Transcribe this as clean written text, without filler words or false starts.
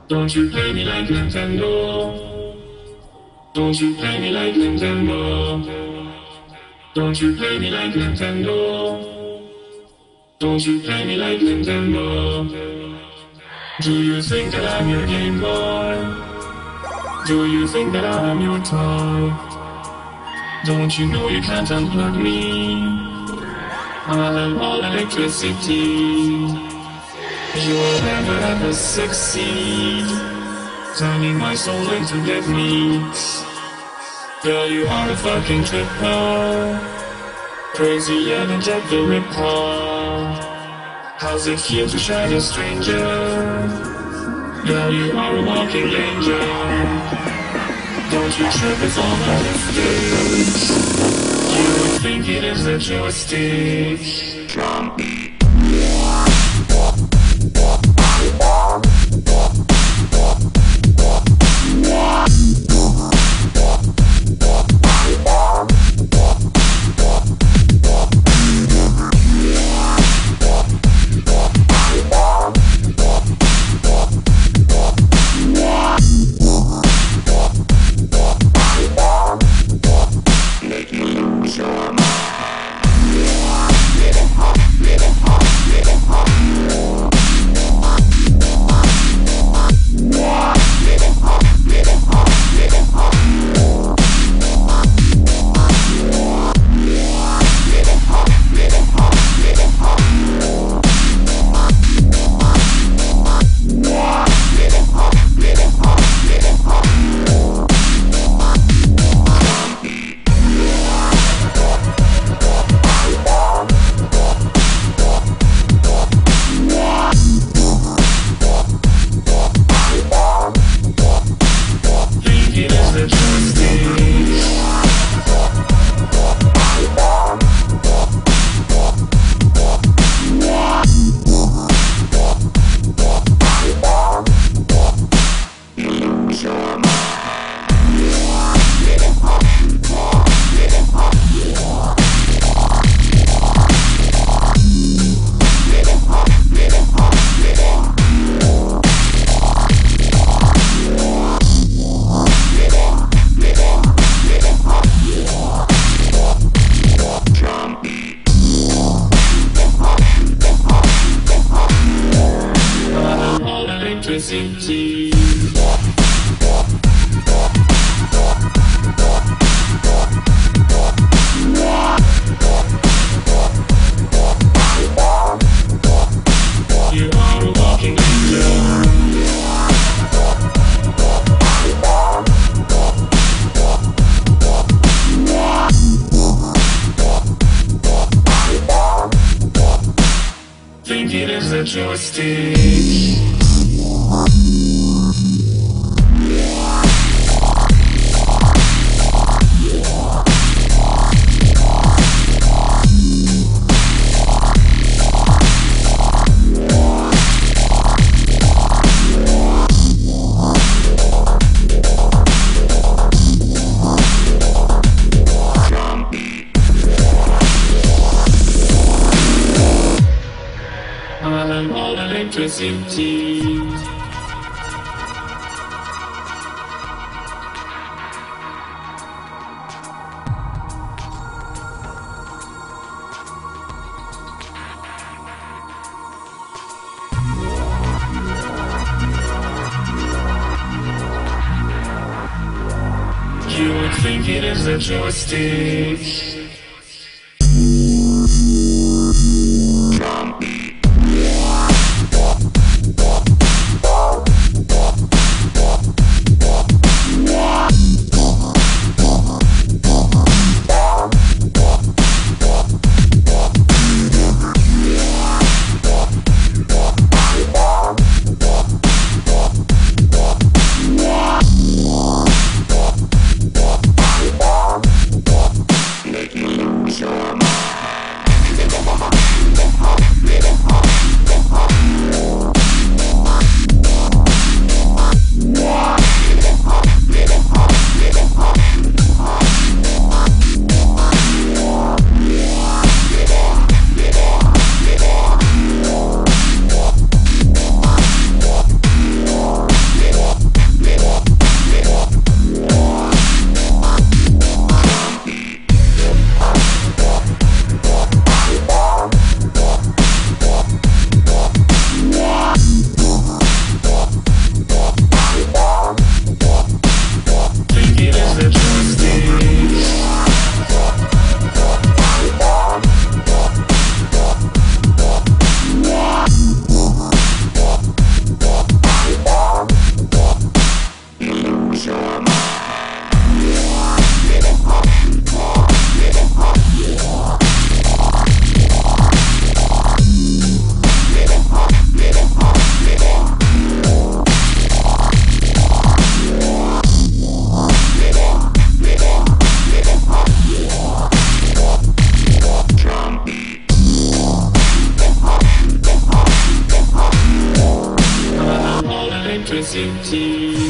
Don't you play me like Nintendo. Don't you play me like Nintendo. Don't you play me like Nintendo. Don't you play me like Nintendo. Do you think that I'm your Game Boy? Do you think that I'm your toy? Don't you know you can't unplug me? I'm all electricity. You will never ever succeed, turning my soul into dead meat. Girl, you are a fucking tripper, crazy energetic the ripper. How's it feel to shine a stranger? Girl, you are a walking danger. Don't you trip, it's all a mistake. You would think it is a joystick. Jump. Electricity. You are a walking angel. Think it is a joystick. I'm all electricity. You would think it is a joystick. City.